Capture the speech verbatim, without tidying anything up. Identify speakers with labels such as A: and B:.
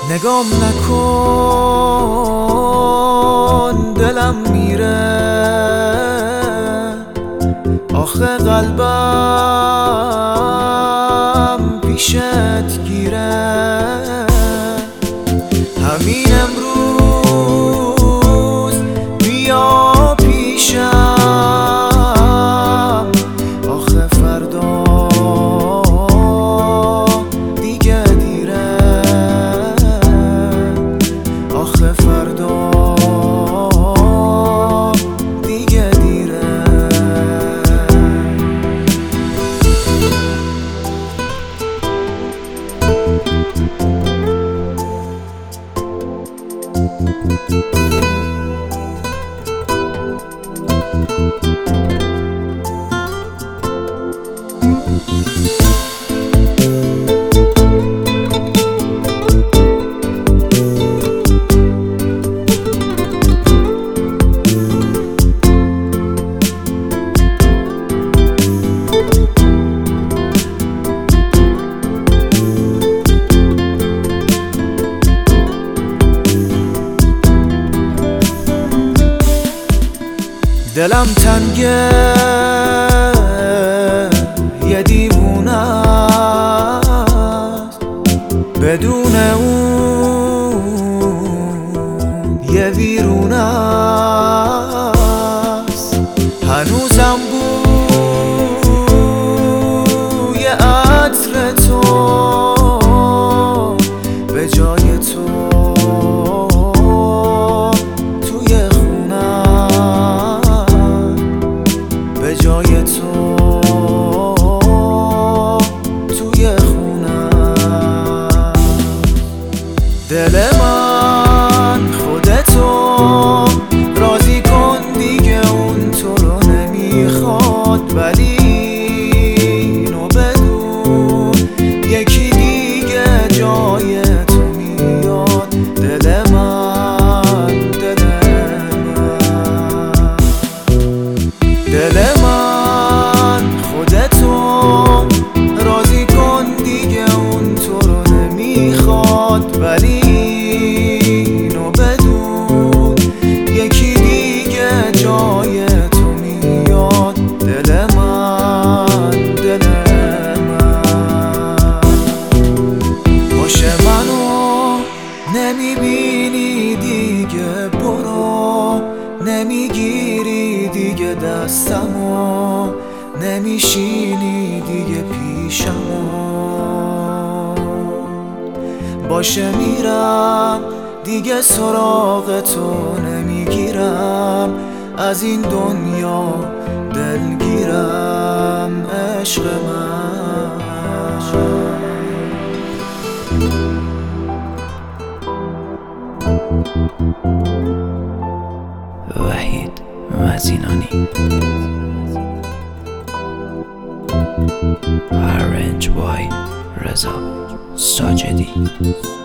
A: نگام نکن دلم میره، آخه قلبم پیشت گیره. همین امروز بیا پیشم، آخه فردا دیگه دیره، آخه فردا دیگه دیره. دلم تنگه یه دیوونه است، بدون اون یه ویرونه است. هنوزم بوی عطر تو به جای تو جای تو توی خونه. دل من خودتو راضی کن دیگه، اون تو رو نمیخواد، ولی اینو بدون یکی دیگه جای تو میاد. دل من دل من دل من خودتو راضی کن دیگه، اون تو رو نمیخواد، ولی اینو بدون یکی دیگه جای تو میاد. دل من دل من باشه منو نمیبینی دیگه، برو نمیگیری دیگه دستمو، نمیشینی دیگه پیشمو. باشه میرم دیگه سراغ تو نمیگیرم، از این دنیا دلگیرم عشق من.
B: وحید مزینانی. Arrange by رضا ساجدی.